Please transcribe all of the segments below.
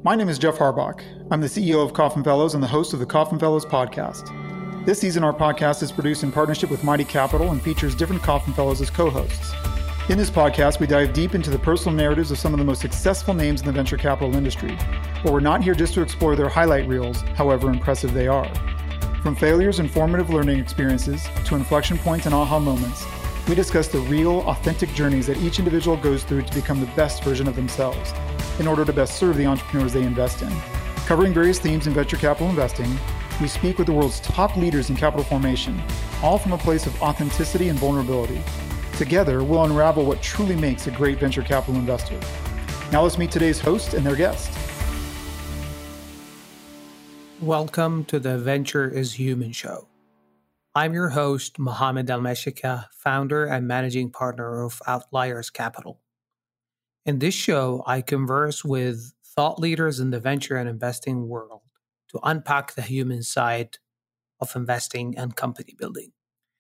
My name is Jeff Harbach. I'm the CEO of Kauffman Fellows and the host of the Kauffman Fellows podcast. This season, our podcast is produced in partnership with Mighty Capital and features different Kauffman Fellows as co-hosts. In this podcast, we dive deep into the personal narratives of some of the most successful names in the venture capital industry. But we're not here just to explore their highlight reels, however impressive they are. From failures and formative learning experiences to inflection points and aha moments, we discuss the real, authentic journeys that each individual goes through to become the best version of themselves in order to best serve the entrepreneurs they invest in. Covering various themes in venture capital investing, we speak with the world's top leaders in capital formation, all from a place of authenticity and vulnerability. Together, we'll unravel what truly makes a great venture capital investor. Now let's meet today's host and their guest. Welcome to the Venture is Human show. I'm your host, Mohamed Al-Meshika, founder and managing partner of Outliers Capital. In this show, I converse with thought leaders in the venture and investing world to unpack the human side of investing and company building.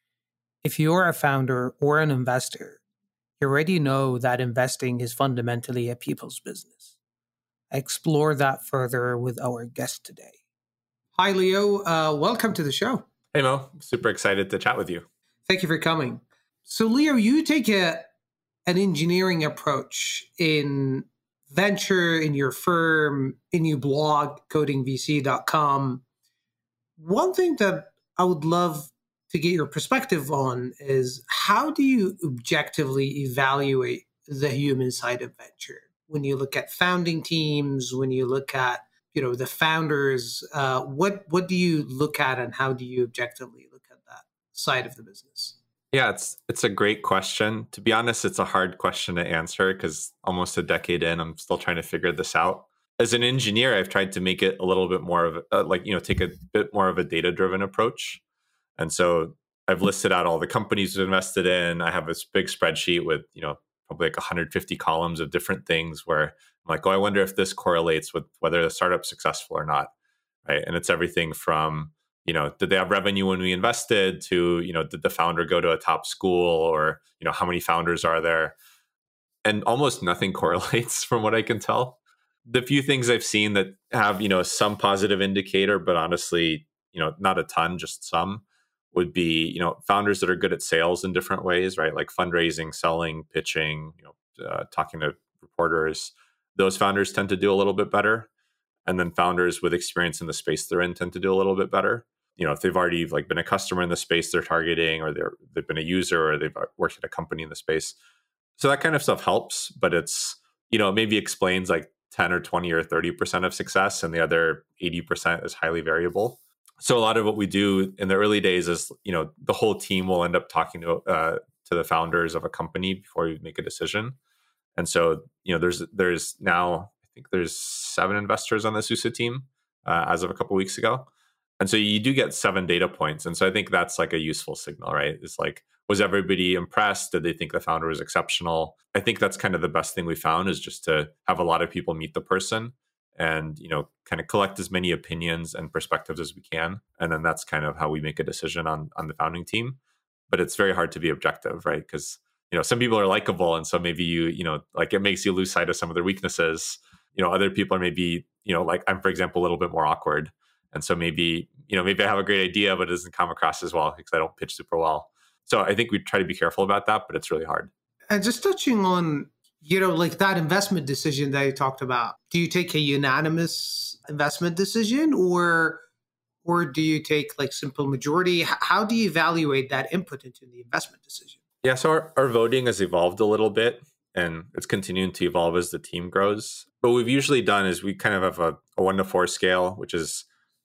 If you're a founder or an investor, you already know that investing is fundamentally a people's business. I explore that further with our guest today. Hi, Leo. Welcome to the show. Hey, Mo. Super excited to chat with you. Thank you for coming. So, Leo, you take an engineering approach in venture, in your firm, in your blog, codingvc.com. One thing that I would love to get your perspective on is how do you objectively evaluate the human side of venture? When you look at founding teams, when you look at the founders, what do you look at and how do you objectively look at that side of the business? Yeah, it's a great question. To be honest, it's a hard question to answer because almost a decade in, I'm still trying to figure this out. As an engineer, I've tried to make it a little bit more of take a bit more of a data-driven approach. And so I've listed out all the companies we've invested in. I have this big spreadsheet with, probably like 150 columns of different things where I'm like, I wonder if this correlates with whether the startup's successful or not, right? And it's everything from, did they have revenue when we invested to, did the founder go to a top school or, how many founders are there? And almost nothing correlates from what I can tell. The few things I've seen that have, some positive indicator, but honestly, not a ton, just some, would be, founders that are good at sales in different ways, right? Like fundraising, selling, pitching, talking to reporters. Those founders tend to do a little bit better. And then founders with experience in the space they're in tend to do a little bit better. If they've already been a customer in the space they're targeting, or they've been a user, or they've worked at a company in the space. So that kind of stuff helps, but it's, maybe explains like 10 or 20 or 30% of success, and the other 80% is highly variable. So a lot of what we do in the early days is, the whole team will end up talking to the founders of a company before we make a decision. And so, there's now, I think there's 7 investors on the SUSE team as of a couple of weeks ago. And so you do get 7 data points. And so I think that's like a useful signal, right? It's like, was everybody impressed? Did they think the founder was exceptional? I think that's kind of the best thing we found, is just to have a lot of people meet the person and, kind of collect as many opinions and perspectives as we can. And then that's kind of how we make a decision on the founding team. But it's very hard to be objective, right? Because, some people are likable. And so maybe it makes you lose sight of some of their weaknesses. Other people are maybe, like I'm, for example, a little bit more awkward. And so maybe I have a great idea, but it doesn't come across as well because I don't pitch super well. So I think we try to be careful about that, but it's really hard. And just touching on, like that investment decision that you talked about, do you take a unanimous investment decision or do you take like simple majority? How do you evaluate that input into the investment decision? Yeah, so our voting has evolved a little bit, and it's continuing to evolve as the team grows. But what we've usually done is we kind of have a 1 to 4 scale, which is,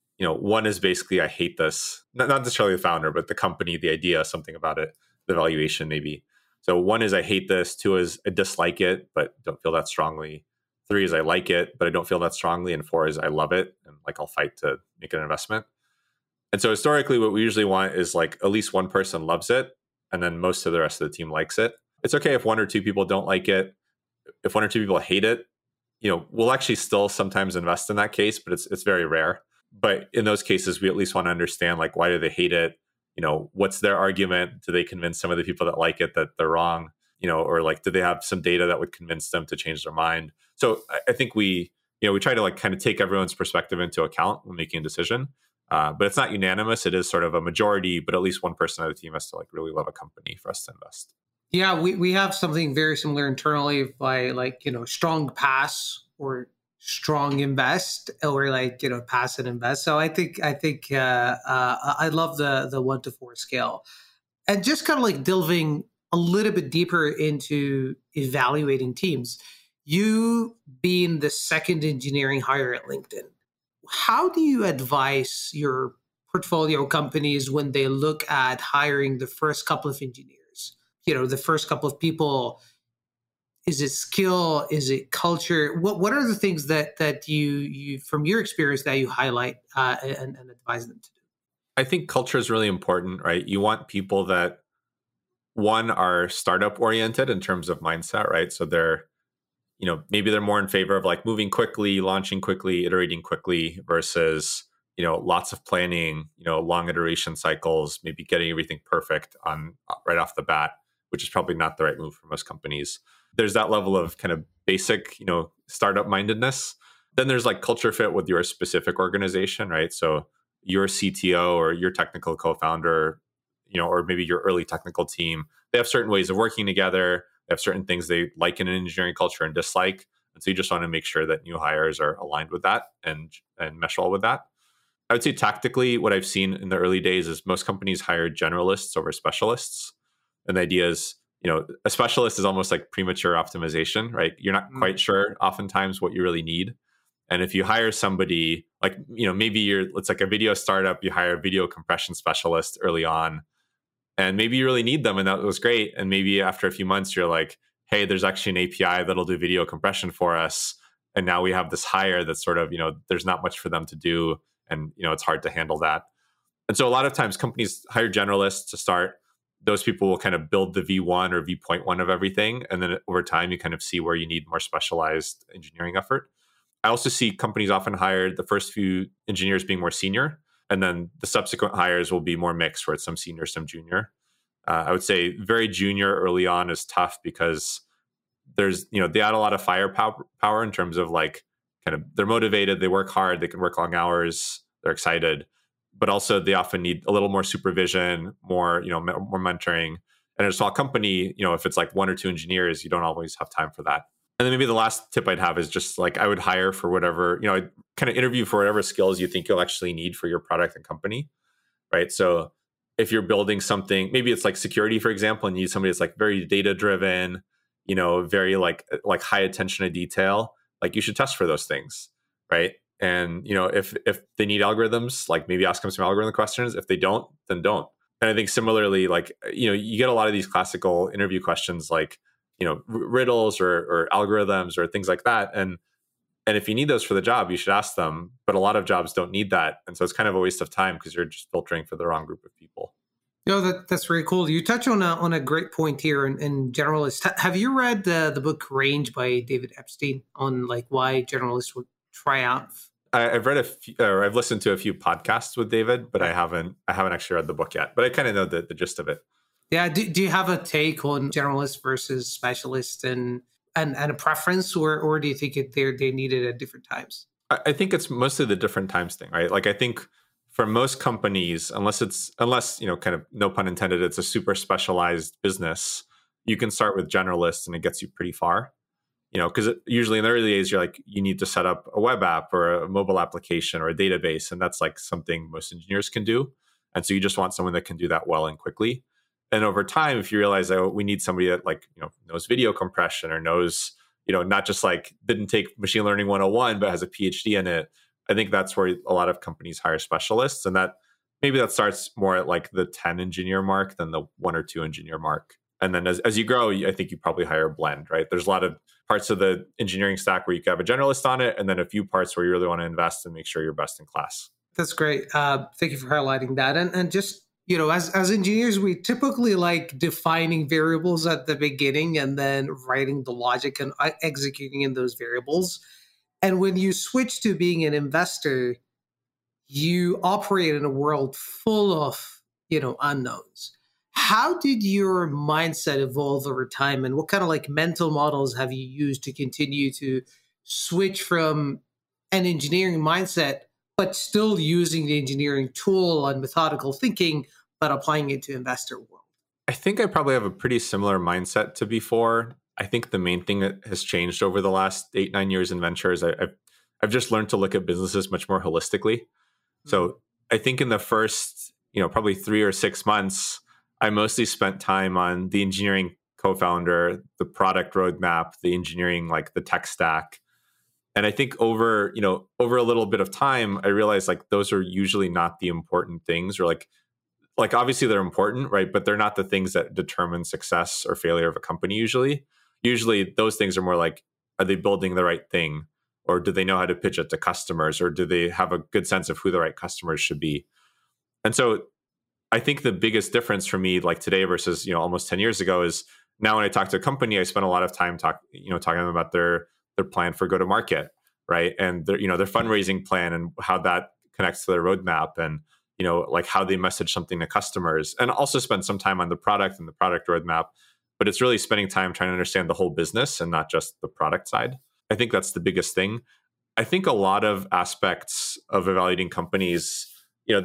1 is basically, I hate this. Not necessarily the founder, but the company, the idea, something about it, the valuation maybe. So 1 is I hate this, 2 is I dislike it, but don't feel that strongly. 3 is I like it, but I don't feel that strongly. And 4 is I love it, and like I'll fight to make an investment. And so historically, what we usually want is like at least one person loves it, and then most of the rest of the team likes it. It's okay if 1 or 2 people don't like it. If 1 or 2 people hate it, we'll actually still sometimes invest in that case, but it's very rare. But in those cases, we at least want to understand, like, why do they hate it? What's their argument? Do they convince some of the people that like it that they're wrong? Or like, do they have some data that would convince them to change their mind? So I think we we try to like kind of take everyone's perspective into account when making a decision. But it's not unanimous. It is sort of a majority, but at least one person on the team has to like really love a company for us to invest. Yeah, we have something very similar internally by like, strong pass or strong invest, or like, pass and invest. So I think I love the 1 to 4 scale. And just kind of like delving a little bit deeper into evaluating teams, you being the second engineering hire at LinkedIn, how do you advise your portfolio companies when they look at hiring the first couple of engineers? The first couple of people, is it skill? Is it culture? What are the things that you from your experience that you highlight and advise them to do? I think culture is really important, right? You want people that, one, are startup oriented in terms of mindset, right? So they're, maybe they're more in favor of like moving quickly, launching quickly, iterating quickly versus, lots of planning, long iteration cycles, maybe getting everything perfect on right off the bat, which is probably not the right move for most companies. There's that level of kind of basic, startup mindedness. Then there's like culture fit with your specific organization, right? So your CTO or your technical co-founder, or maybe your early technical team, they have certain ways of working together. They have certain things they like in an engineering culture and dislike. And so you just want to make sure that new hires are aligned with that and mesh well with that. I would say tactically, what I've seen in the early days is most companies hire generalists over specialists. And the idea is, a specialist is almost like premature optimization, right? You're not quite sure oftentimes what you really need. And if you hire somebody like, maybe it's like a video startup, you hire a video compression specialist early on, and maybe you really need them and that was great. And maybe after a few months, you're like, hey, there's actually an API that'll do video compression for us. And now we have this hire that's sort of, there's not much for them to do. And, it's hard to handle that. And so a lot of times companies hire generalists to start. Those people will kind of build the V1 or V.1 of everything. And then over time, you kind of see where you need more specialized engineering effort. I also see companies often hire the first few engineers being more senior, and then the subsequent hires will be more mixed, where it's some senior, some junior. I would say very junior early on is tough because there's, they add a lot of firepower in terms of like kind of they're motivated, they work hard, they can work long hours, they're excited, but also they often need a little more supervision, more, more mentoring. And in a small company, if it's like 1 or 2 engineers, you don't always have time for that. And then maybe the last tip I'd have is just like I would hire for whatever, I'd kind of interview for whatever skills you think you'll actually need for your product and company, right? So if you're building something, maybe it's like security, for example, and you need somebody that's like very data driven, very like high attention to detail, like you should test for those things, right? And, if they need algorithms, like maybe ask them some algorithm questions. If they don't, then don't. And I think similarly, like, you get a lot of these classical interview questions like, riddles or algorithms or things like that. And if you need those for the job, you should ask them. But a lot of jobs don't need that. And so it's kind of a waste of time because you're just filtering for the wrong group of people. That's very cool. You touch on a great point here in generalists. Have you read the book Range by David Epstein on like why generalists would try out? I've read I've listened to a few podcasts with David, but I haven't actually read the book yet. But I kind of know the gist of it. Yeah. Do you have a take on generalists versus specialists and a preference, or do you think they need it at different times? I think it's mostly the different times thing, right? Like I think for most companies, unless kind of no pun intended, it's a super specialized business, you can start with generalists and it gets you pretty far. Because usually in the early days, you're like, you need to set up a web app or a mobile application or a database. And that's like something most engineers can do. And so you just want someone that can do that well and quickly. And over time, if you realize that we need somebody that like, knows video compression or knows, not just like didn't take machine learning 101, but has a PhD in it, I think that's where a lot of companies hire specialists. And that maybe that starts more at like the 10 engineer mark than the 1 or 2 engineer mark. And then as you grow, I think you probably hire a blend, right? There's a lot of parts of the engineering stack where you can have a generalist on it, and then a few parts where you really want to invest and make sure you're best in class. That's great. Thank you for highlighting that. And just, as engineers, we typically like defining variables at the beginning and then writing the logic and executing in those variables. And when you switch to being an investor, you operate in a world full of, unknowns. How did your mindset evolve over time, and what kind of like mental models have you used to continue to switch from an engineering mindset, but still using the engineering tool and methodical thinking, but applying it to investor world? I think I probably have a pretty similar mindset to before. I think the main thing that has changed over the last 8-9 years in ventures, I've just learned to look at businesses much more holistically. So I think in the first, probably 3 or 6 months, I mostly spent time on the engineering co-founder, the product roadmap, the engineering, like the tech stack. And I think over a little bit of time, I realized like those are usually not the important things, or like obviously they're important, right? But they're not the things that determine success or failure of a company usually. Usually those things are more like, are they building the right thing? Or do they know how to pitch it to customers? Or do they have a good sense of who the right customers should be? And so I think the biggest difference for me, like today versus, almost 10 years ago, is now when I talk to a company, I spend a lot of time talking to them about their plan for go-to-market, right? And their fundraising plan and how that connects to their roadmap, and like how they message something to customers, and also spend some time on the product and the product roadmap. But it's really spending time trying to understand the whole business and not just the product side. I think that's the biggest thing. I think a lot of aspects of evaluating companies, you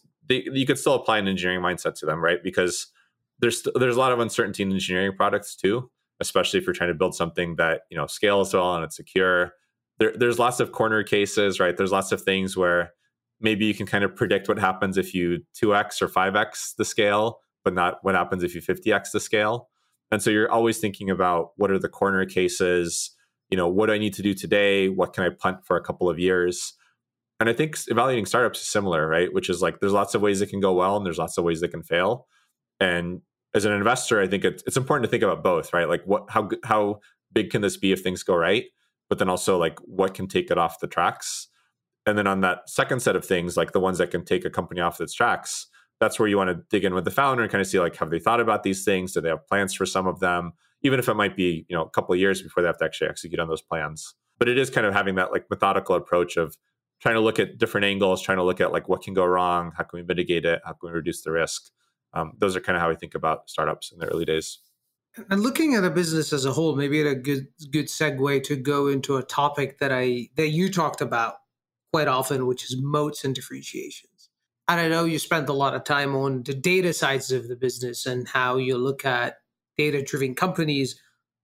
could still apply an engineering mindset to them, right? Because there's a lot of uncertainty in engineering products too, especially if you're trying to build something that scales well and it's secure. There's lots of corner cases, right? There's lots of things where maybe you can kind of predict what happens if you 2x or 5x the scale, but not what happens if you 50x the scale. And so you're always thinking about, what are the corner cases? What do I need to do today? What can I punt for a couple of years? And I think evaluating startups is similar, right? Which is like, there's lots of ways that can go well and there's lots of ways that can fail. And as an investor, I think it's important to think about both, right? Like how big can this be if things go right? But then also like, what can take it off the tracks? And then on that second set of things, like the ones that can take a company off its tracks, that's where you want to dig in with the founder and kind of see like, have they thought about these things? Do they have plans for some of them? Even if it might be, a couple of years before they have to actually execute on those plans. But it is kind of having that like methodical approach of trying to look at different angles, trying to look at like, what can go wrong? How can we mitigate it? How can we reduce the risk? Those are kind of how I think about startups in the early days. And looking at a business as a whole, maybe a good segue to go into a topic that you talked about quite often, which is moats and differentiations. And I know you spent a lot of time on the data sides of the business and how you look at data-driven companies.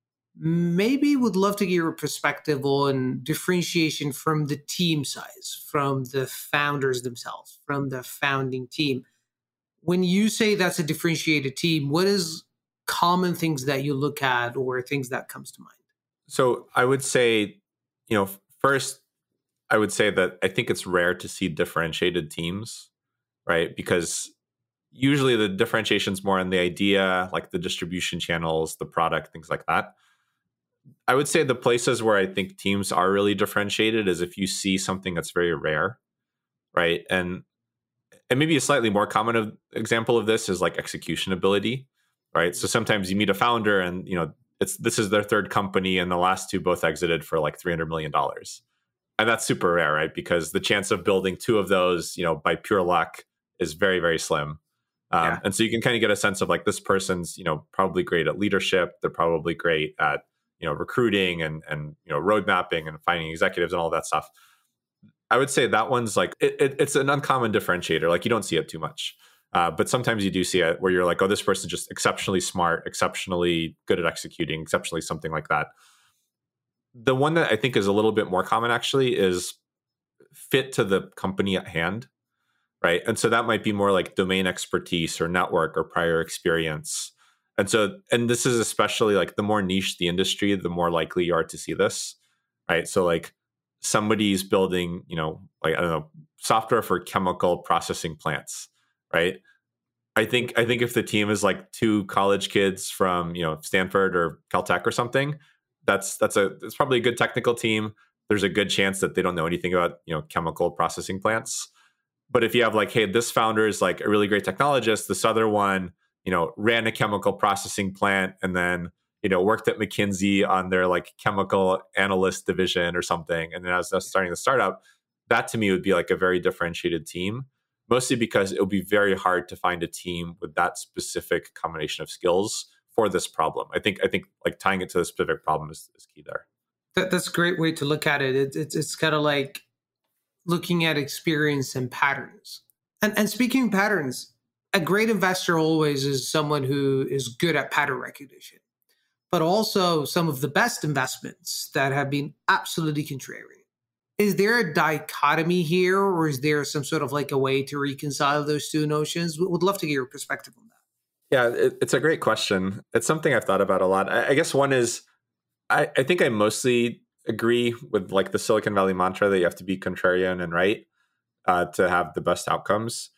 Maybe would love to get your perspective on differentiation from the team size, from the founders themselves, from the founding team. When you say that's a differentiated team, what is common things that you look at or things that comes to mind? So I would say, first, I would say that I think it's rare to see differentiated teams, right? Because usually the differentiation is more on the idea, like the distribution channels, the product, things like that. I would say the places where I think teams are really differentiated is if you see something that's very rare, right? And maybe a slightly more common example of this is like execution ability, right? So sometimes you meet a founder and, this is their third company and the last two both exited for like $300 million. And that's super rare, right? Because the chance of building two of those, by pure luck is very, very slim. And so you can kind of get a sense of like, this person's, probably great at leadership. They're probably great at, recruiting and road mapping and finding executives and all that stuff. I would say that one's like, it's an uncommon differentiator. Like you don't see it too much. But sometimes you do see it where you're like, oh, this person's just exceptionally smart, exceptionally good at executing, exceptionally something like that. The one that I think is a little bit more common actually is fit to the company at hand, right? And so that might be more like domain expertise or network or prior experience. And this is especially like the more niche the industry, the more likely you are to see this, right? So like somebody's building, software for chemical processing plants, right? I think if the team is like two college kids from, Stanford or Caltech or something, it's probably a good technical team. There's a good chance that they don't know anything about, chemical processing plants. But if you have like, hey, this founder is like a really great technologist, this other one, ran a chemical processing plant and then, worked at McKinsey on their like chemical analyst division or something. And then as they're starting the startup, that to me would be like a very differentiated team, mostly because it would be very hard to find a team with that specific combination of skills for this problem. I think like tying it to the specific problem is key there. That's a great way to look at it. It's kind of like looking at experience and patterns. And speaking of patterns, a great investor always is someone who is good at pattern recognition, but also some of the best investments that have been absolutely contrarian. Is there a dichotomy here, or is there some sort of like a way to reconcile those two notions? Would love to get your perspective on that. Yeah, it's a great question. It's something I've thought about a lot. I guess one is, I think I mostly agree with like the Silicon Valley mantra that you have to be contrarian and right to have the best outcomes.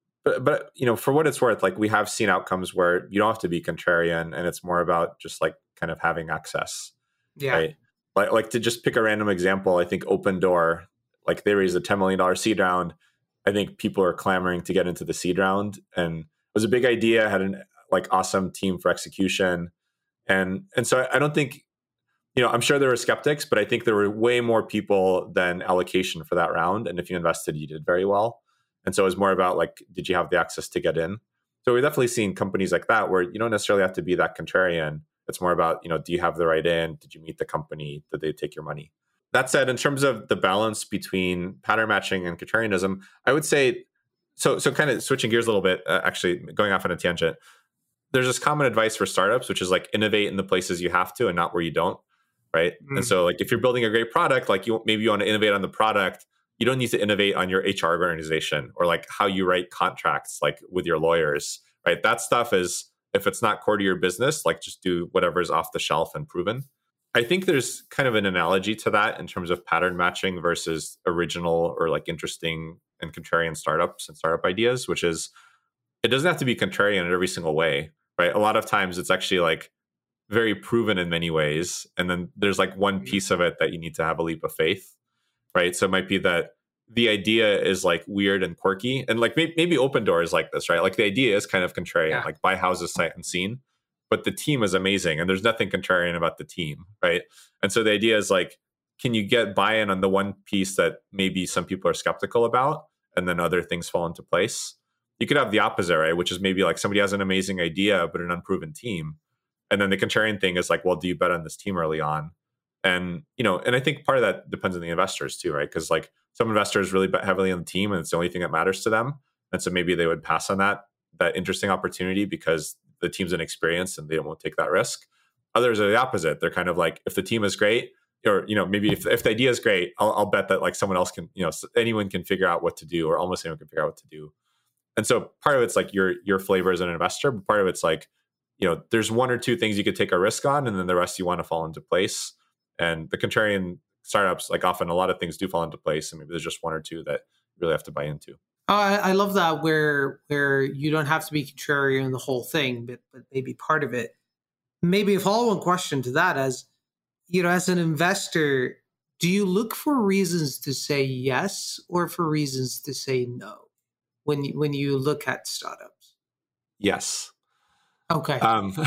But for what it's worth, like we have seen outcomes where you don't have to be contrarian, and it's more about just like kind of having access. Yeah. Right. Like to just pick a random example, I think Opendoor, like they raised a $10 million seed round. I think people are clamoring to get into the seed round, and it was a big idea, had an like awesome team for execution. And so I don't think, I'm sure there were skeptics, but I think there were way more people than allocation for that round. And if you invested, you did very well. And so it was more about like, did you have the access to get in? So we're definitely seeing companies like that where you don't necessarily have to be that contrarian. It's more about, do you have the right in? Did you meet the company? Did they take your money? That said, in terms of the balance between pattern matching and contrarianism, I would say, so kind of switching gears a little bit, actually going off on a tangent, there's this common advice for startups, which is like innovate in the places you have to and not where you don't, right? Mm-hmm. And so like if you're building a great product, like maybe you want to innovate on the product, you don't need to innovate on your HR organization or like how you write contracts, like with your lawyers, right? That stuff is, if it's not core to your business, like just do whatever is off the shelf and proven. I think there's kind of an analogy to that in terms of pattern matching versus original or like interesting and contrarian startups and startup ideas, which is it doesn't have to be contrarian in every single way, right? A lot of times it's actually like very proven in many ways. And then there's like one piece of it that you need to have a leap of faith, right? So it might be that the idea is like weird and quirky, and like maybe Opendoor is like this, right? Like the idea is kind of contrarian, like buy houses sight unseen, but the team is amazing and there's nothing contrarian about the team, right? And so the idea is like, can you get buy-in on the one piece that maybe some people are skeptical about, and then other things fall into place? You could have the opposite, right? Which is maybe like somebody has an amazing idea, but an unproven team. And then the contrarian thing is like, well, do you bet on this team early on? And, and I think part of that depends on the investors too, right? Because like some investors really bet heavily on the team and it's the only thing that matters to them. And so maybe they would pass on that interesting opportunity because the team's inexperienced and they won't take that risk. Others are the opposite. They're kind of like, if the team is great, or, maybe if the idea is great, I'll bet that like someone else can, anyone can figure out what to do, or almost anyone can figure out what to do. And so part of it's like your flavor as an investor, but part of it's like, there's one or two things you could take a risk on, and then the rest you want to fall into place. And the contrarian startups, like often a lot of things do fall into place, and maybe there's just one or two that you really have to buy into. I love that where you don't have to be contrarian in the whole thing, but maybe part of it. Maybe a follow-on question to that as an investor, do you look for reasons to say yes or for reasons to say no when you look at startups? Yes. Okay.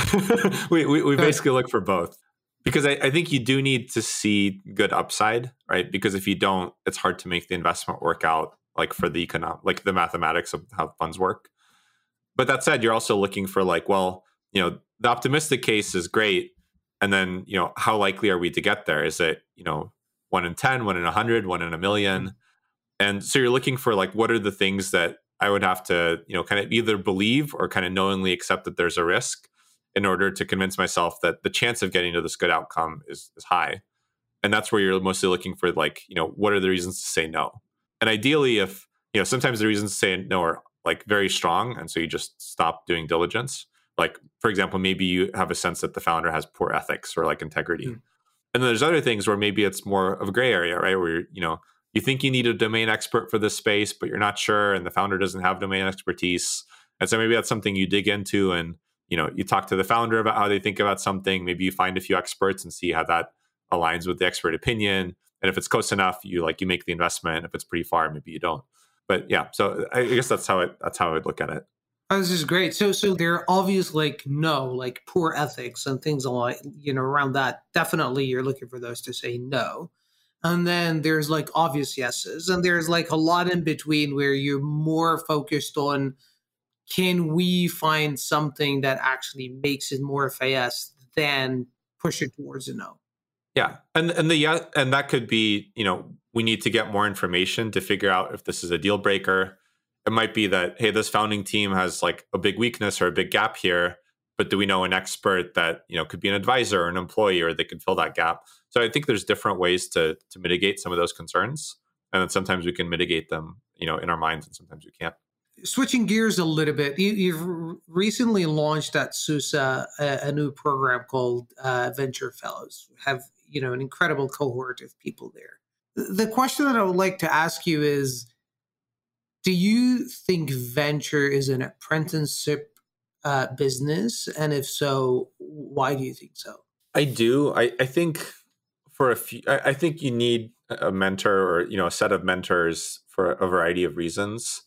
We basically look for both, because I think you do need to see good upside, right? Because if you don't, it's hard to make the investment work out, like for the the mathematics of how funds work. But that said, you're also looking for like, well, the optimistic case is great. And then, how likely are we to get there? Is it, 1 in 10, 1 in 100, 1 in a million? And so you're looking for like, what are the things that I would have to, kind of either believe or kind of knowingly accept that there's a risk in order to convince myself that the chance of getting to this good outcome is high. And that's where you're mostly looking for like, what are the reasons to say no? And ideally, if, sometimes the reasons to say no are like very strong. And so you just stop doing diligence. Like, for example, maybe you have a sense that the founder has poor ethics or like integrity. And then there's other things where maybe it's more of a gray area, right? Where, you think you need a domain expert for this space, but you're not sure. And the founder doesn't have domain expertise. And so maybe that's something you dig into and, you talk to the founder about how they think about something. Maybe you find a few experts and see how that aligns with the expert opinion. And if it's close enough, you make the investment. If it's pretty far, maybe you don't. But yeah, so I guess that's how I would look at it. Oh, this is great. So there are obvious poor ethics and things like, around that. Definitely you're looking for those to say no. And then there's like obvious yeses. And there's like a lot in between where you're more focused on, can we find something that actually makes it more of a yes than push it towards a no? Yeah. And that could be, we need to get more information to figure out if this is a deal breaker. It might be that, hey, this founding team has like a big weakness or a big gap here, but do we know an expert that, could be an advisor or an employee, or they could fill that gap? So I think there's different ways to mitigate some of those concerns. And then sometimes we can mitigate them, in our minds, and sometimes we can't. Switching gears a little bit, you've recently launched at SUSE a new program called Venture Fellows. Have, an incredible cohort of people there. The question that I would like to ask you is, do you think venture is an apprenticeship business? And if so, why do you think so? I do. I think for I think you need a mentor or, a set of mentors for a variety of reasons.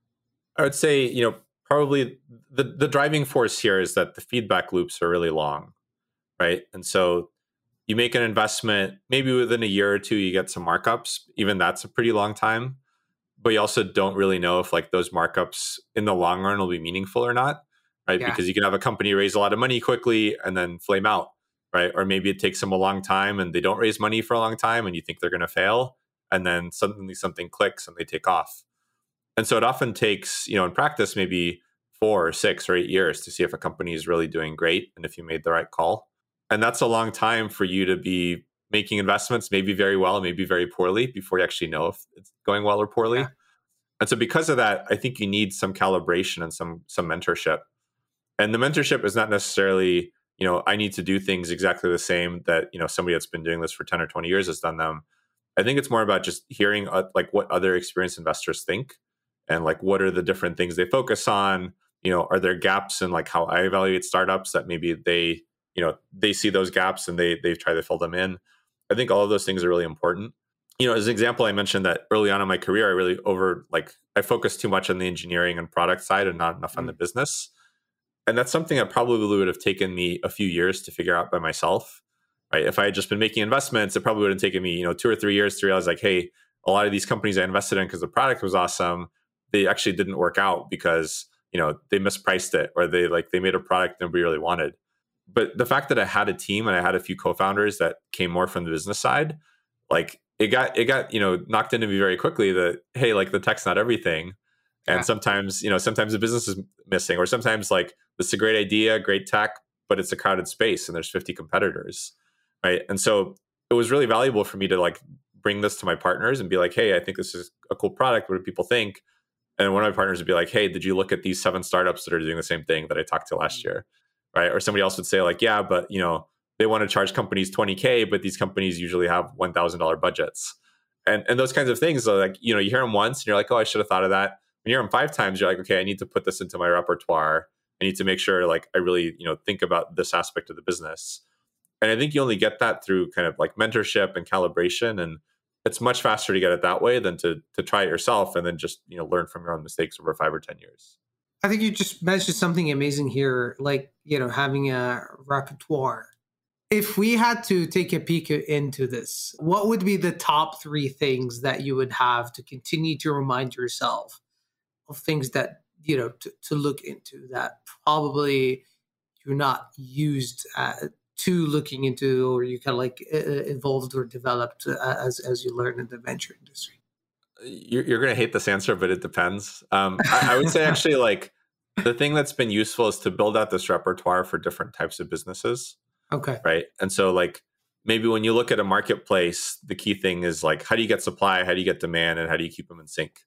I would say, probably the driving force here is that the feedback loops are really long, right? And so you make an investment, maybe within a year or two, you get some markups. Even that's a pretty long time. But you also don't really know if like those markups in the long run will be meaningful or not, right? Yeah. Because you can have a company raise a lot of money quickly and then flame out, right? Or maybe it takes them a long time and they don't raise money for a long time and you think they're going to fail. And then suddenly something clicks and they take off. And so it often takes, in practice, maybe 4 or 6 or 8 years to see if a company is really doing great and if you made the right call. And that's a long time for you to be making investments, maybe very well, maybe very poorly, before you actually know if it's going well or poorly. Yeah. And so because of that, I think you need some calibration and some mentorship. And the mentorship is not necessarily, I need to do things exactly the same that, somebody that's been doing this for 10 or 20 years has done them. I think it's more about just hearing like what other experienced investors think and like what are the different things they focus on. Are there gaps in like how I evaluate startups that maybe they see those gaps and they try to fill them in. I think all of those things are really important. As an example, I mentioned that early on in my career, I really I focused too much on the engineering and product side and not enough on the business. And that's something that probably would have taken me a few years to figure out by myself, right? If I had just been making investments, it probably would have taken me, 2 or 3 years to realize like, hey, a lot of these companies I invested in because the product was awesome, they actually didn't work out because, they mispriced it or they made a product nobody really wanted. But the fact that I had a team and I had a few co-founders that came more from the business side, like it got knocked into me very quickly that, hey, like the tech's not everything. And sometimes the business is missing, or sometimes like this is a great idea, great tech, but it's a crowded space and there's 50 competitors, right? And so it was really valuable for me to like bring this to my partners and be like, hey, I think this is a cool product. What do people think? And one of my partners would be like, hey, did you look at these 7 startups that are doing the same thing that I talked to last year? Right? Or somebody else would say like, yeah, but they want to charge companies $20K, but these companies usually have $1,000 budgets. And those kinds of things. So like, you hear them once and you're like, oh, I should have thought of that. When you hear them 5 times, you're like, okay, I need to put this into my repertoire. I need to make sure like I really, think about this aspect of the business. And I think you only get that through kind of like mentorship and calibration. And it's much faster to get it that way than to try it yourself and then just, learn from your own mistakes over 5 or 10 years. I think you just mentioned something amazing here, like, having a repertoire. If we had to take a peek into this, what would be the top 3 things that you would have to continue to remind yourself of things that, to look into that probably you're not used to looking into, or you kind of like evolved or developed as you learn in the venture industry? You're going to hate this answer, but it depends. I would say actually like the thing that's been useful is to build out this repertoire for different types of businesses. Okay. Right. And so like maybe when you look at a marketplace, the key thing is like, how do you get supply? How do you get demand? And how do you keep them in sync?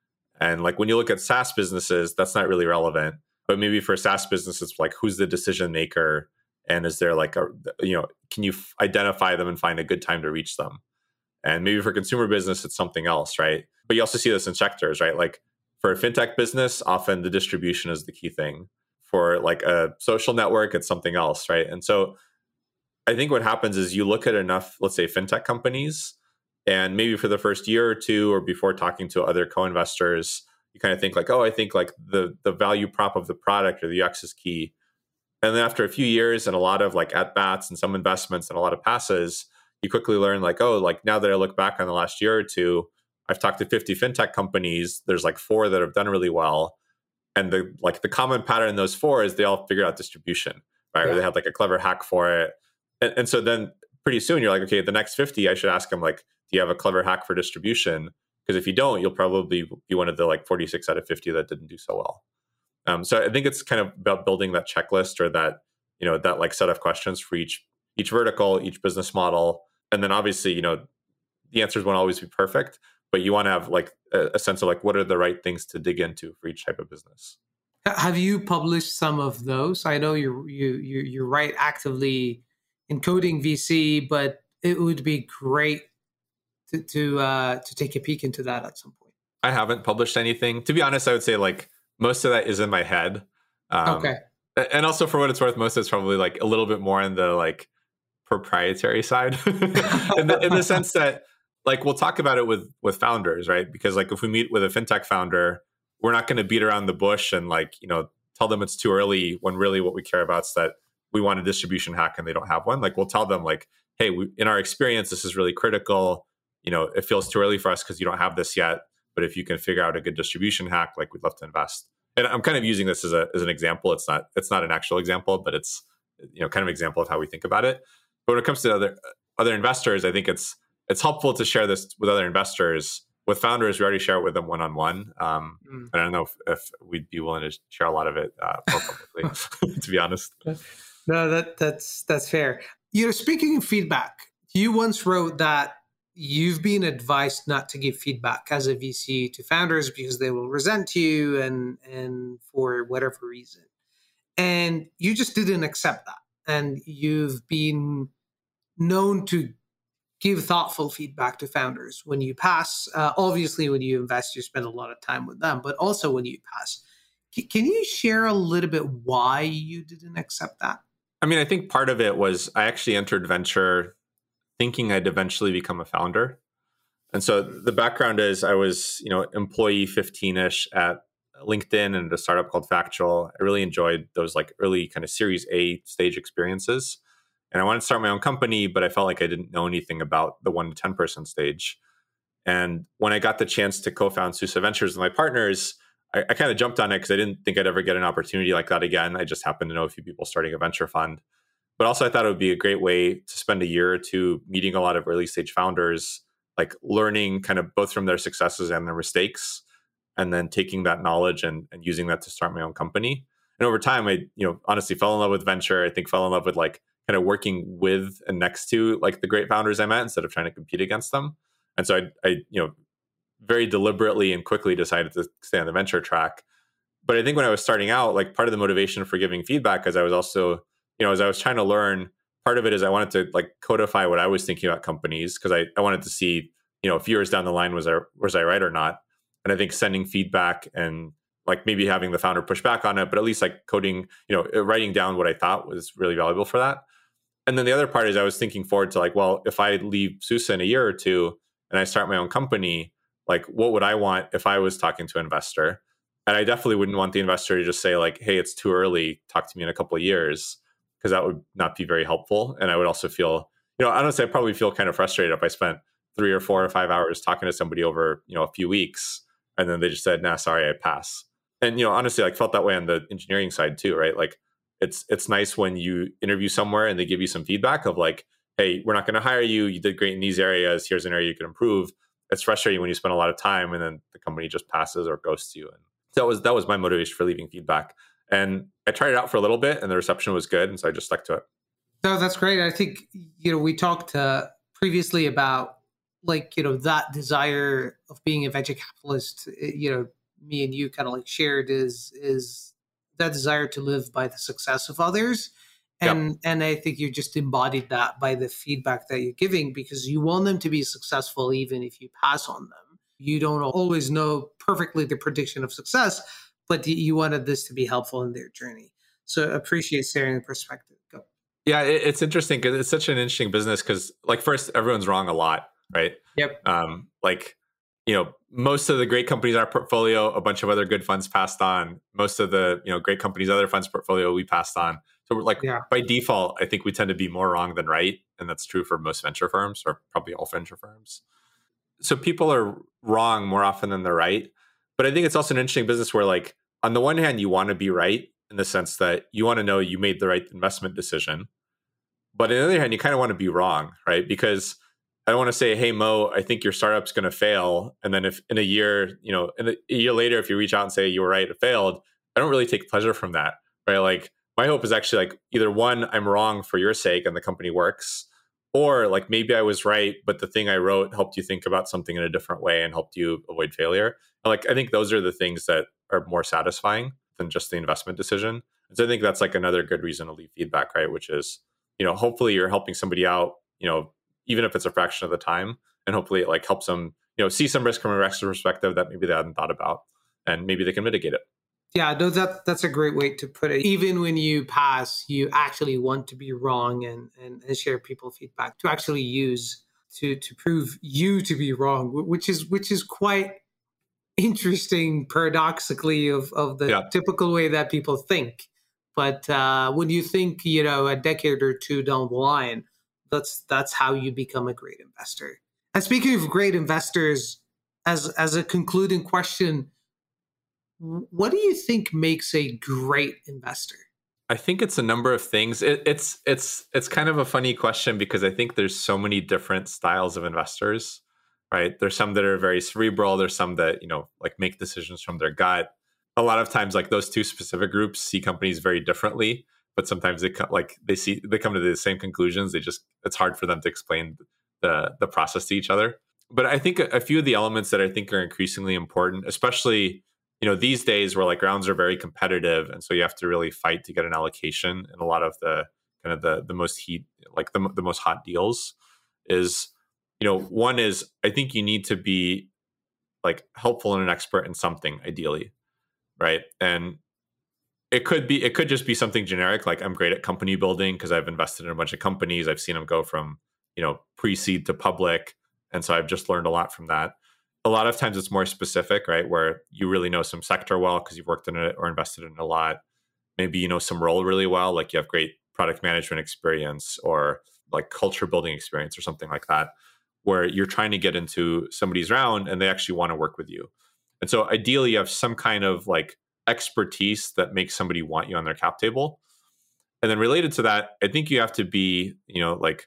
And like when you look at SaaS businesses, that's not really relevant. But maybe for SaaS businesses, like who's the decision maker? And is there like can you identify them and find a good time to reach them? And maybe for consumer business, it's something else, right? But you also see this in sectors, right? Like for a fintech business, often the distribution is the key thing. For like a social network, it's something else, right? And so I think what happens is you look at enough, let's say, fintech companies, and maybe for the first year or two, or before talking to other co-investors, you kind of think like, oh, I think like the value prop of the product or the UX is key. And then after a few years and a lot of like at-bats and some investments and a lot of passes, you quickly learn like, oh, like now that I look back on the last year or two, I've talked to 50 fintech companies. There's like 4 that have done really well. And the common pattern in those 4 is they all figured out distribution, right? Yeah. Or they had like a clever hack for it. And so then pretty soon you're like, okay, the next 50, I should ask them like, you have a clever hack for distribution? Because if you don't, you'll probably be one of the like 46 out of 50 that didn't do so well. So I think it's kind of about building that checklist or that, that like set of questions for each vertical, each business model. And then obviously, the answers won't always be perfect, but you want to have like a sense of like, what are the right things to dig into for each type of business? Have you published some of those? I know you're right actively encoding VC, but it would be great to take a peek into that at some point. I haven't published anything. To be honest, I would say like most of that is in my head. Okay. And also for what it's worth, most of it's probably like a little bit more in the like proprietary side in the sense that like we'll talk about it with founders, right? Because like if we meet with a fintech founder, we're not going to beat around the bush and like, tell them it's too early when really what we care about is that we want a distribution hack and they don't have one. Like we'll tell them like, hey, in our experience, this is really critical. It feels too early for us because you don't have this yet. But if you can figure out a good distribution hack, like we'd love to invest. And I'm kind of using this as an example. It's not an actual example, but it's kind of an example of how we think about it. But when it comes to other investors, I think it's helpful to share this with other investors. With founders, we already share it with them one-on-one. I don't know if we'd be willing to share a lot of it more publicly, to be honest. No, that's fair. Speaking of feedback, you once wrote that you've been advised not to give feedback as a VC to founders because they will resent you and for whatever reason. And you just didn't accept that. And you've been known to give thoughtful feedback to founders when you pass. Obviously, when you invest, you spend a lot of time with them, but also when you pass. Can you share a little bit why you didn't accept that? I mean, I think part of it was I actually entered venture thinking I'd eventually become a founder. And so the background is I was, employee 15-ish at LinkedIn and a startup called Factual. I really enjoyed those like early kind of Series A stage experiences. And I wanted to start my own company, but I felt like I didn't know anything about the 1 to 10 person stage. And when I got the chance to co-found SUSE Ventures with my partners, I kind of jumped on it because I didn't think I'd ever get an opportunity like that again. I just happened to know a few people starting a venture fund. But also I thought it would be a great way to spend a year or two meeting a lot of early stage founders, like learning kind of both from their successes and their mistakes, and then taking that knowledge and using that to start my own company. And over time, I honestly fell in love with venture. I think fell in love with like kind of working with and next to like the great founders I met instead of trying to compete against them. And so I very deliberately and quickly decided to stay on the venture track. But I think when I was starting out, like part of the motivation for giving feedback is I was also, as I was trying to learn, part of it is I wanted to like codify what I was thinking about companies because I wanted to see, a few years down the line, was I right or not? And I think sending feedback and like maybe having the founder push back on it, but at least like coding, writing down what I thought was really valuable for that. And then the other part is I was thinking forward to like, well, if I leave SUSE in a year or two and I start my own company, like what would I want if I was talking to an investor? And I definitely wouldn't want the investor to just say like, hey, it's too early, talk to me in a couple of years, because that would not be very helpful. And I would also feel, honestly, I'd probably feel kind of frustrated if I spent 3 or 4 or 5 hours talking to somebody over, a few weeks, and then they just said, nah, sorry, I pass. And, honestly, like felt that way on the engineering side too, right? Like it's nice when you interview somewhere and they give you some feedback of like, hey, we're not going to hire you. You did great in these areas. Here's an area you can improve. It's frustrating when you spend a lot of time and then the company just passes or ghosts you. And so that was my motivation for leaving feedback. And I tried it out for a little bit and the reception was good. And so I just stuck to it. No, that's great. I think, we talked previously about like, that desire of being a venture capitalist, me and you kind of like shared is that desire to live by the success of others. And I think you just embodied that by the feedback that you're giving, because you want them to be successful even if you pass on them. You don't always know perfectly the prediction of success, but you wanted this to be helpful in their journey. So I appreciate sharing the perspective. Go. Yeah, it's interesting because it's such an interesting business because like first, everyone's wrong a lot, right? Yep. Most of the great companies in our portfolio, a bunch of other good funds passed on. Most of the, great companies, other funds portfolio, we passed on. So we're like, by default, I think we tend to be more wrong than right. And that's true for most venture firms or probably all venture firms. So people are wrong more often than they're right. But I think it's also an interesting business where like, on the one hand, you want to be right in the sense that you want to know you made the right investment decision. But on the other hand, you kind of want to be wrong, right? Because I don't want to say, hey, Mo, I think your startup's going to fail. And then if in a year, a year later, if you reach out and say you were right, it failed, I don't really take pleasure from that, right? Like my hope is actually like either one, I'm wrong for your sake and the company works, or like maybe I was right, but the thing I wrote helped you think about something in a different way and helped you avoid failure. And like I think those are the things that are more satisfying than just the investment decision. And so I think that's like another good reason to leave feedback, right? Which is, hopefully you're helping somebody out, even if it's a fraction of the time, and hopefully it like helps them, see some risk from a risk perspective that maybe they hadn't thought about, and maybe they can mitigate it. Yeah, no, that's a great way to put it. Even when you pass, you actually want to be wrong and share people feedback to actually use to prove you to be wrong, which is quite interesting, paradoxically, of the typical way that people think. But when you think, a decade or two down the line, that's how you become a great investor. And speaking of great investors, as a concluding question, what do you think makes a great investor? I think it's a number of things. It's kind of a funny question because I think there's so many different styles of investors, right? There's some that are very cerebral. There's some that, like make decisions from their gut. A lot of times, like those two specific groups see companies very differently, but sometimes they come to the same conclusions. It's hard for them to explain the process to each other. But I think a few of the elements that I think are increasingly important, especially these days where like rounds are very competitive, and so you have to really fight to get an allocation in a lot of the kind of the most heat, like the most hot deals, is one is I think you need to be like helpful and an expert in something ideally, right? And it could just be something generic, like I'm great at company building because I've invested in a bunch of companies. I've seen them go from pre-seed to public, and so I've just learned a lot from that. A lot of times it's more specific, right? Where you really know some sector well because you've worked in it or invested in it a lot. Maybe you know some role really well, like you have great product management experience or like culture building experience or something like that, where you're trying to get into somebody's round and they actually want to work with you. And so ideally you have some kind of like expertise that makes somebody want you on their cap table. And then related to that, I think you have to be, like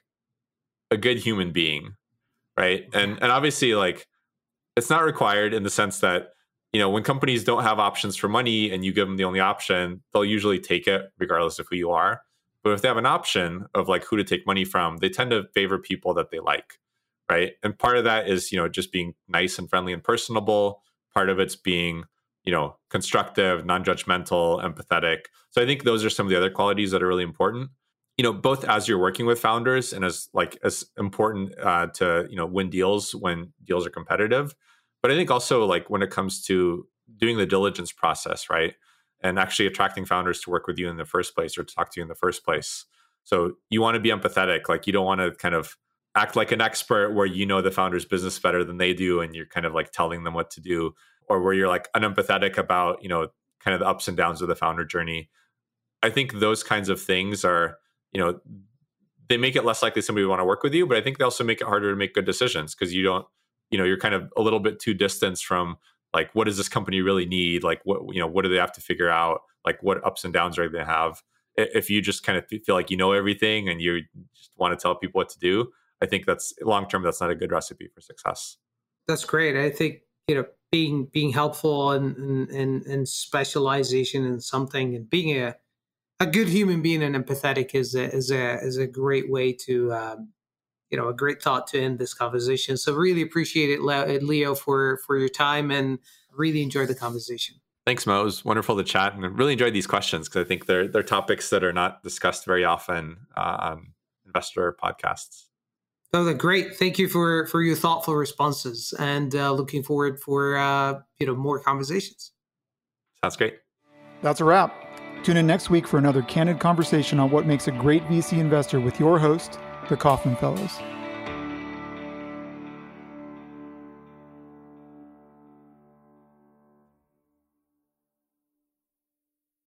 a good human being, right? And obviously like, it's not required in the sense that, when companies don't have options for money and you give them the only option, they'll usually take it regardless of who you are. But if they have an option of like who to take money from, they tend to favor people that they like, right? And part of that is, just being nice and friendly and personable. Part of it's being, constructive, non-judgmental, empathetic. So I think those are some of the other qualities that are really important. Both as you're working with founders and as important to, win deals when deals are competitive. But I think also like when it comes to doing the diligence process, right? And actually attracting founders to work with you in the first place or to talk to you in the first place. So you want to be empathetic. Like you don't want to kind of act like an expert where the founder's business better than they do and you're kind of like telling them what to do, or where you're like unempathetic about, kind of the ups and downs of the founder journey. I think those kinds of things are, they make it less likely somebody would want to work with you, but I think they also make it harder to make good decisions because you don't, you're kind of a little bit too distanced from like, what does this company really need? Like, what do they have to figure out? Like, what ups and downs are they going to have? If you just kind of feel like you know everything and you just want to tell people what to do, I think that's long-term, that's not a good recipe for success. That's great. I think, being helpful and specialization in something and being a good human being and empathetic is a great way to, a great thought to end this conversation. So really appreciate it, Leo, for your time and really enjoyed the conversation. Thanks, Mo. It was wonderful to chat and I really enjoyed these questions because I think they're topics that are not discussed very often on investor podcasts. Oh, they're great. Thank you for your thoughtful responses and looking forward for more conversations. Sounds great. That's a wrap. Tune in next week for another candid conversation on what makes a great VC investor with your host, the Kauffman Fellows.